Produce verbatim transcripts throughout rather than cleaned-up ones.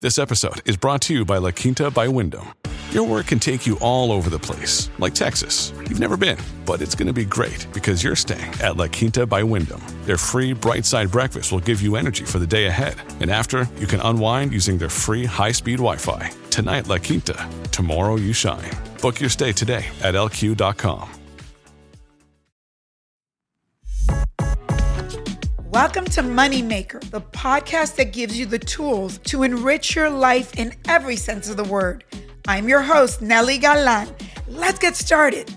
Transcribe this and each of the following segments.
This episode is brought to you by La Quinta by Wyndham. Your work can take you all over the place, like Texas. You've never been, but it's going to be great because you're staying at La Quinta by Wyndham. Their free Bright Side breakfast will give you energy for the day ahead. And after, you can unwind using their free high-speed Wi-Fi. Tonight, La Quinta. Tomorrow, you shine. Book your stay today at L Q dot com. Welcome to Moneymaker, the podcast that gives you the tools to enrich your life in every sense of the word. I'm your host, Nelly Galan. Let's get started.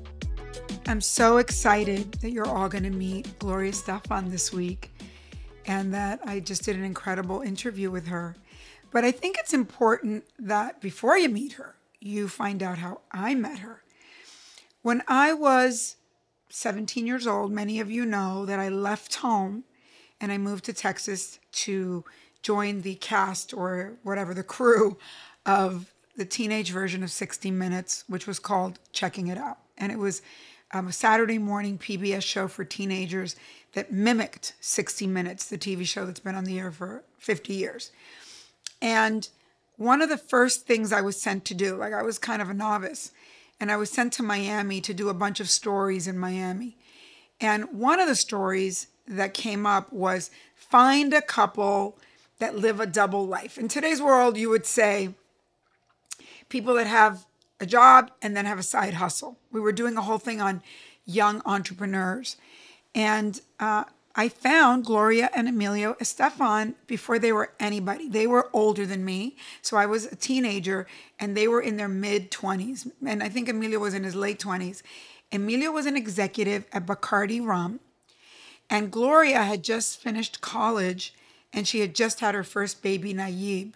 I'm so excited that you're all going to meet Gloria Estefan this week and that I just did an incredible interview with her. But I think it's important that before you meet her, you find out how I met her. When I was seventeen years old, many of you know that I left home and I moved to Texas to join the cast or whatever, the crew of the teenage version of sixty minutes, which was called Checking It Out. And it was um, a Saturday morning P B S show for teenagers that mimicked sixty minutes, the T V show that's been on the air for fifty years. And one of the first things I was sent to do, like I was kind of a novice, and I was sent to Miami to do a bunch of stories in Miami. And one of the stories that came up was find a couple that live a double life. In today's world, you would say people that have a job and then have a side hustle. We were doing a whole thing on young entrepreneurs. And uh, I found Gloria and Emilio Estefan before they were anybody. They were older than me. So I was a teenager and they were in their mid twenties. And I think Emilio was in his late twenties. Emilio was an executive at Bacardi Rum. And Gloria had just finished college and she had just had her first baby, Nayib.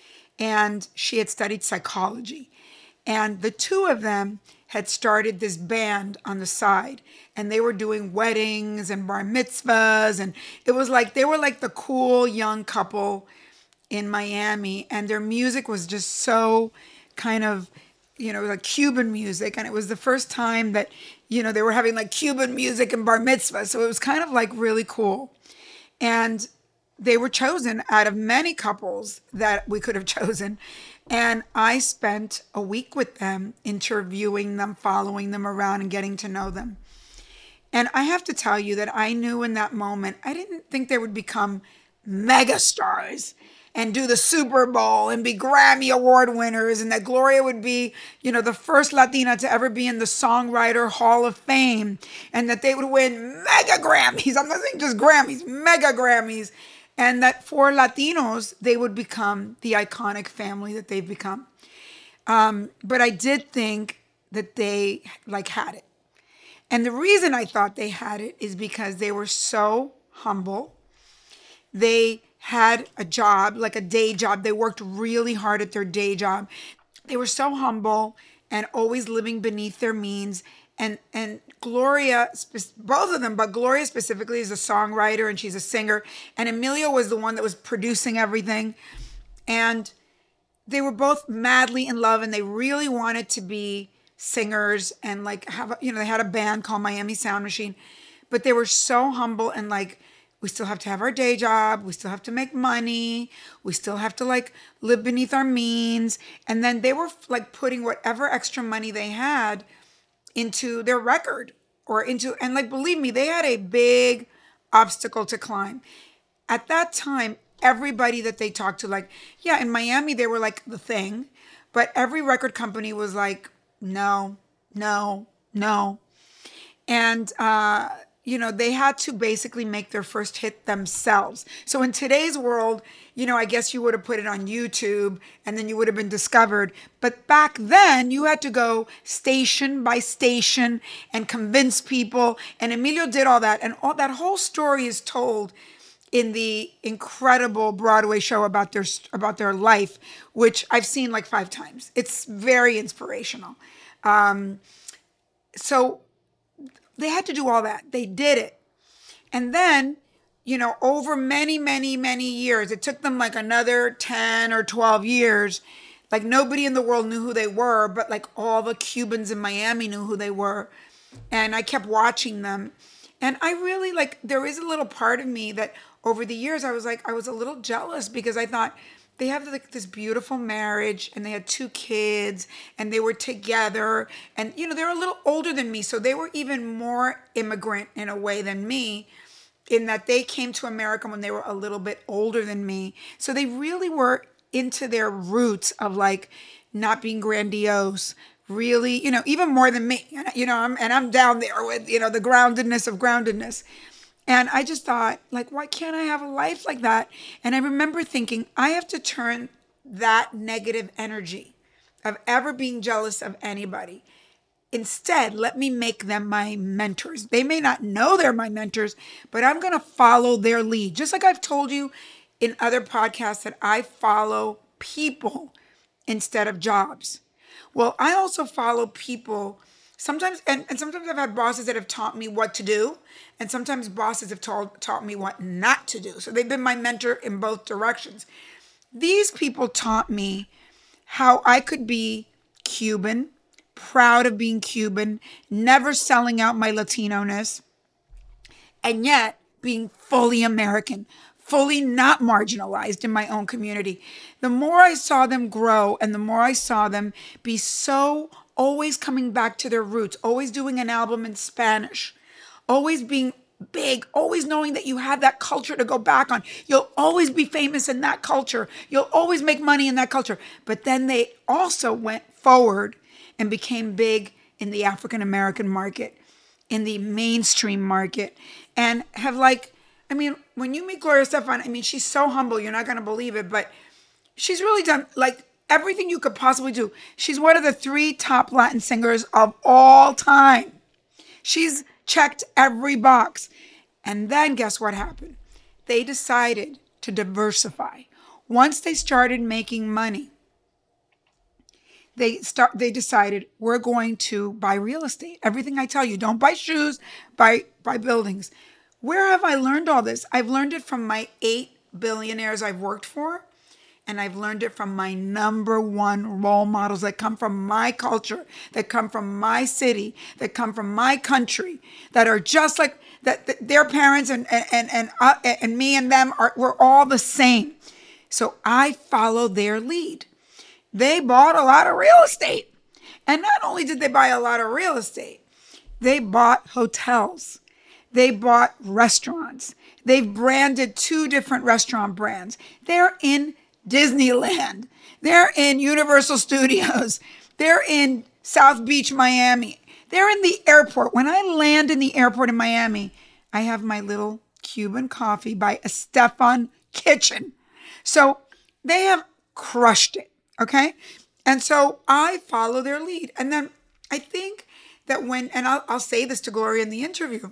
And she had studied psychology. And the two of them had started this band on the side. And they were doing weddings and bar mitzvahs. And it was like, they were like the cool young couple in Miami. And their music was just so kind of, you know, like Cuban music. And it was the first time that, you know, they were having like Cuban music and bar mitzvah. So it was kind of like really cool. And they were chosen out of many couples that we could have chosen. And I spent a week with them, interviewing them, following them around and getting to know them. And I have to tell you that I knew in that moment, I didn't think they would become mega stars and do the Super Bowl and be Grammy Award winners, and that Gloria would be, you know, the first Latina to ever be in the Songwriter Hall of Fame, and that they would win mega Grammys. I'm not saying just Grammys, mega Grammys. And that for Latinos, they would become the iconic family that they've become. Um, but I did think that they like had it. And the reason I thought they had it is because they were so humble. They had a job, like a day job. They worked really hard at their day job. They were so humble and always living beneath their means. And and Gloria, both of them, but Gloria specifically is a songwriter and she's a singer. And Emilio was the one that was producing everything. And they were both madly in love and they really wanted to be singers and like have, a, you know, they had a band called Miami Sound Machine. But they were so humble and like, we still have to have our day job. We still have to make money. We still have to like live beneath our means. And then they were like putting whatever extra money they had into their record or into, and like, believe me, they had a big obstacle to climb. At that time, everybody that they talked to, like, yeah, in Miami, they were like the thing, but every record company was like, no, no, no. And, uh, you know, they had to basically make their first hit themselves. So in today's world, you know, I guess you would have put it on YouTube and then you would have been discovered. But back then you had to go station by station and convince people. And Emilio did all that. And all that whole story is told in the incredible Broadway show about their, about their life, which I've seen like five times. It's very inspirational. Um, so they had to do all that. They did it. And then, you know, over many, many, many years, it took them like another ten or twelve years. Like nobody in the world knew who they were, but like all the Cubans in Miami knew who they were. And I kept watching them. And I really like, there is a little part of me that over the years, I was like, I was a little jealous because I thought, they have like this beautiful marriage, and they had two kids, and they were together, and you know they're a little older than me, so they were even more immigrant in a way than me, in that they came to America when they were a little bit older than me. So they really were into their roots of like not being grandiose, really, you know, even more than me, you know, I'm, and I'm down there with, you know, the groundedness of groundedness. And I just thought, like, why can't I have a life like that? And I remember thinking, I have to turn that negative energy of ever being jealous of anybody. Instead, let me make them my mentors. They may not know they're my mentors, but I'm going to follow their lead. Just like I've told you in other podcasts that I follow people instead of jobs. Well, I also follow people sometimes, and, and sometimes I've had bosses that have taught me what to do, and sometimes bosses have told, taught me what not to do. So they've been my mentor in both directions. These people taught me how I could be Cuban, proud of being Cuban, never selling out my Latino-ness, and yet being fully American, fully not marginalized in my own community. The more I saw them grow and the more I saw them be so always coming back to their roots, always doing an album in Spanish, always being big, always knowing that you have that culture to go back on. You'll always be famous in that culture. You'll always make money in that culture. But then they also went forward and became big in the African American market, in the mainstream market, and have like, I mean, when you meet Gloria Estefan, I mean, she's so humble, you're not going to believe it, but she's really done like everything you could possibly do. She's one of the three top Latin singers of all time. She's checked every box. And then guess what happened? They decided to diversify. Once they started making money, They start. They decided, we're going to buy real estate. Everything I tell you, don't buy shoes, buy buy buildings. Where have I learned all this? I've learned it from my eight billionaires I've worked for, and I've learned it from my number one role models that come from my culture, that come from my city, that come from my country, that are just like that. that their parents and and and uh, and me and them are. We're all the same. So I follow their lead. They bought a lot of real estate. And not only did they buy a lot of real estate, they bought hotels. They bought restaurants. They've branded two different restaurant brands. They're in Disneyland. They're in Universal Studios. They're in South Beach, Miami. They're in the airport. When I land in the airport in Miami, I have my little Cuban coffee by Estefan Kitchen. So they have crushed it. Okay. And so I follow their lead. And then I think that when, and I'll, I'll say this to Gloria in the interview,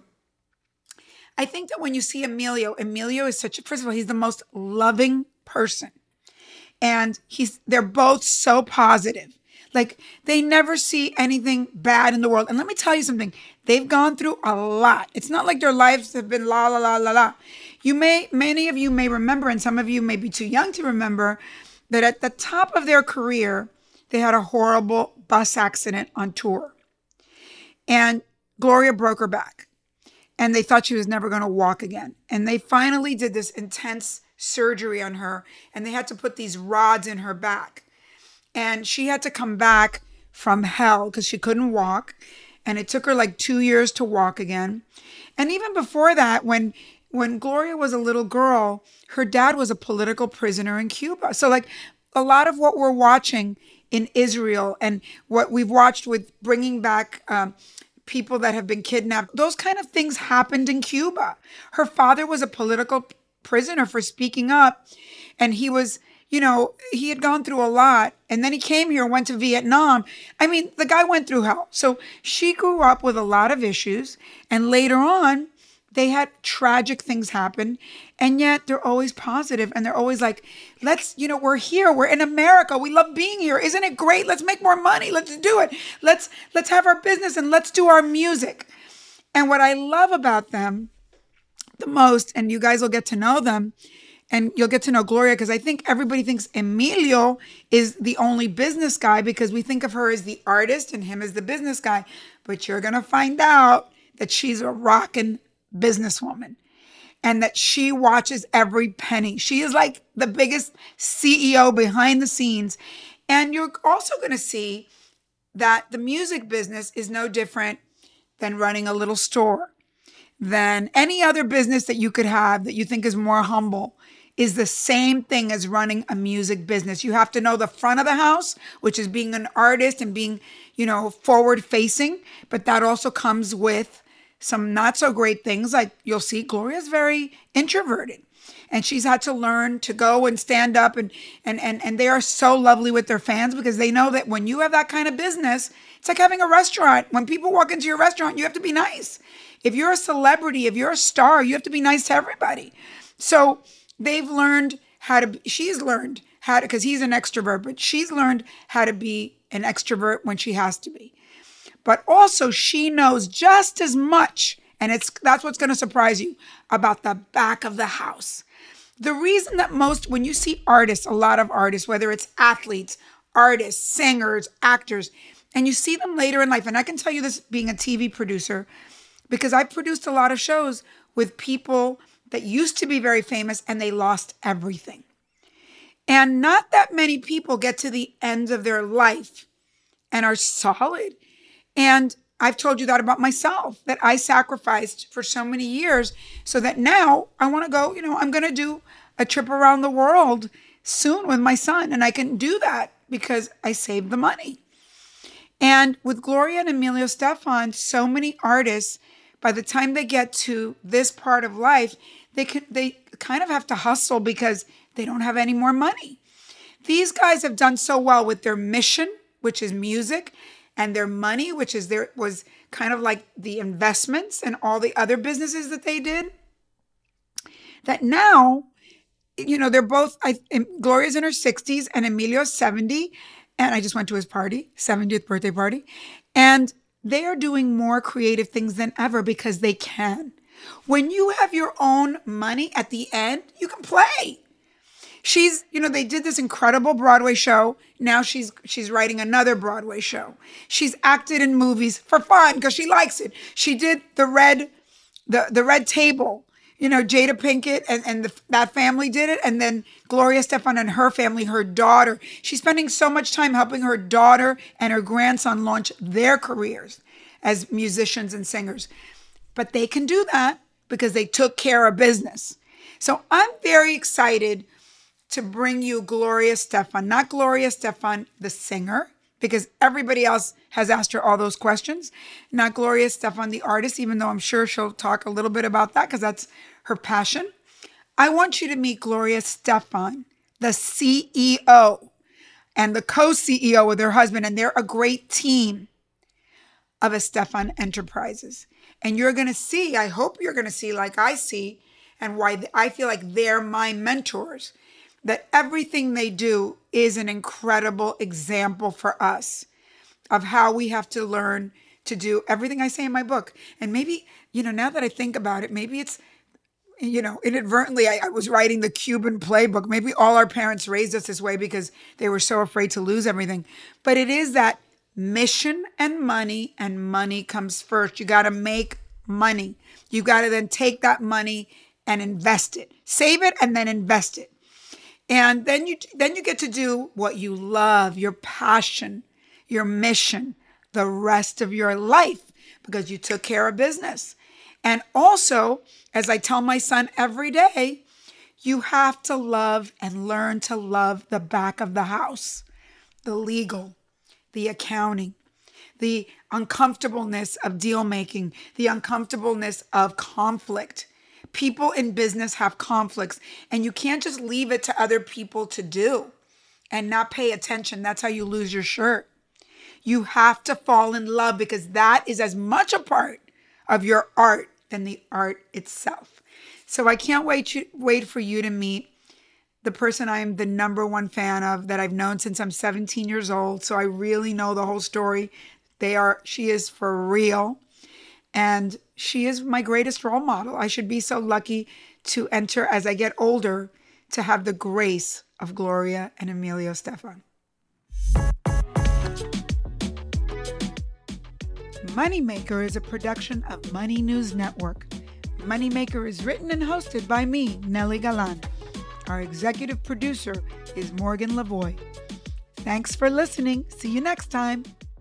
I think that when you see Emilio, Emilio is such a, first of all, he's the most loving person. And he's, they're both so positive. Like they never see anything bad in the world. And let me tell you something, they've gone through a lot. It's not like their lives have been la, la, la, la, la. You may, many of you may remember, and some of you may be too young to remember, that at the top of their career, they had a horrible bus accident on tour. And Gloria broke her back. And they thought she was never going to walk again. And they finally did this intense surgery on her. And they had to put these rods in her back. And she had to come back from hell because she couldn't walk. And it took her like two years to walk again. And even before that, when When Gloria was a little girl, her dad was a political prisoner in Cuba. So like a lot of what we're watching in Israel and what we've watched with bringing back um, people that have been kidnapped, those kind of things happened in Cuba. Her father was a political prisoner for speaking up. And he was, you know, he had gone through a lot. And then he came here, went to Vietnam. I mean, the guy went through hell. So she grew up with a lot of issues. And later on, they had tragic things happen, and yet they're always positive, and they're always like, let's, you know, we're here. We're in America. We love being here. Isn't it great? Let's make more money. Let's do it. Let's, let's have our business and let's do our music. And what I love about them the most, and you guys will get to know them, and you'll get to know Gloria, because I think everybody thinks Emilio is the only business guy because we think of her as the artist and him as the business guy. But you're going to find out that she's a rockin' businesswoman. and that she watches every penny. She is like the biggest C E O behind the scenes. And you're also going to see that the music business is no different than running a little store, than any other business that you could have that you think is more humble, is the same thing as running a music business. You have to know the front of the house, which is being an artist and being, you know, forward facing. But that also comes with some not so great things. Like you'll see Gloria's very introverted, and she's had to learn to go and stand up, and, and, and, and they are so lovely with their fans because they know that when you have that kind of business, it's like having a restaurant. When people walk into your restaurant, you have to be nice. If you're a celebrity, if you're a star, you have to be nice to everybody. So they've learned how to, she's learned how to, because he's an extrovert, but she's learned how to be an extrovert when she has to be. But also she knows just as much, and it's that's what's going to surprise you, about the back of the house. The reason that most, when you see artists, a lot of artists, whether it's athletes, artists, singers, actors, and you see them later in life, and I can tell you this being a T V producer, because I've produced a lot of shows with people that used to be very famous and they lost everything. And not that many people get to the end of their life and are solid. And I've told you that about myself, that I sacrificed for so many years so that now I want to go, you know, I'm going to do a trip around the world soon with my son. And I can do that because I saved the money. And with Gloria and Emilio Estefan, so many artists, by the time they get to this part of life, they can, they kind of have to hustle because they don't have any more money. These guys have done so well with their mission, which is music, and their money, which is their was kind of like the investments and all the other businesses that they did, that now, you know, they're both, I, Gloria's in her sixties and Emilio's seventy. And I just went to his party, seventieth birthday party. And they are doing more creative things than ever because they can. When you have your own money at the end, you can play. She's, you know, they did this incredible Broadway show. Now she's she's writing another Broadway show. She's acted in movies for fun because she likes it. She did the red, the, the Red Table. You know, Jada Pinkett and, and the, that family did it. And then Gloria Estefan and her family, her daughter. She's spending so much time helping her daughter and her grandson launch their careers as musicians and singers. But they can do that because they took care of business. So I'm very excited to bring you Gloria Estefan, not Gloria Estefan, the singer, because everybody else has asked her all those questions. Not Gloria Estefan, the artist, even though I'm sure she'll talk a little bit about that because that's her passion. I want you to meet Gloria Estefan, the C E O and the co-C E O with her husband, and they're a great team of Estefan Enterprises. And you're going to see, I hope you're going to see like I see, and why I feel like they're my mentors, that everything they do is an incredible example for us of how we have to learn to do everything I say in my book. And maybe, you know, now that I think about it, maybe it's, you know, inadvertently, I, I was writing the Cuban playbook. Maybe all our parents raised us this way because they were so afraid to lose everything. But it is that mission and money, and money comes first. You got to make money. You got to then take that money and invest it. Save it and then invest it. And then you then you get to do what you love, your passion, your mission, the rest of your life, because you took care of business. And also, as I tell my son every day, you have to love and learn to love the back of the house, the legal, the accounting, the uncomfortableness of deal making, the uncomfortableness of conflict. People in business have conflicts, and you can't just leave it to other people to do and not pay attention. That's how you lose your shirt. You have to fall in love because that is as much a part of your art than the art itself. So I can't wait to, wait for you to meet the person I'm the number one fan of, that I've known since I'm seventeen years old. So I really know the whole story. They are, she is for real. And she is my greatest role model. I should be so lucky to enter as I get older to have the grace of Gloria and Emilio Estefan. Moneymaker is a production of Money News Network. Moneymaker is written and hosted by me, Nelly Galan. Our executive producer is Morgan Lavoie. Thanks for listening. See you next time.